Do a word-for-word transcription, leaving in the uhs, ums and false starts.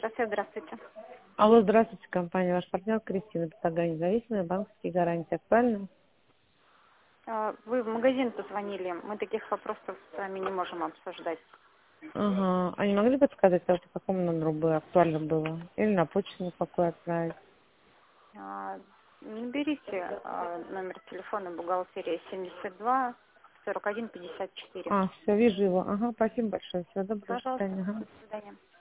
Здравствуйте, здравствуйте. Алло, здравствуйте, компания «Ваш партнер» Кристина, Патагания, независимые банковские гарантии. Актуально? А, Вы в магазин позвонили. Мы таких вопросов с вами не можем обсуждать. Ага. А не могли бы подсказать, по какому номеру бы актуально было? Или на почту на какую отправить? А, Наберите а, номер телефона бухгалтерии семьдесят два сорок один пятьдесят четыре. А, все, вижу его. Ага, спасибо большое. Всего доброго, до Пожалуйста, свидания. Ага. до свидания.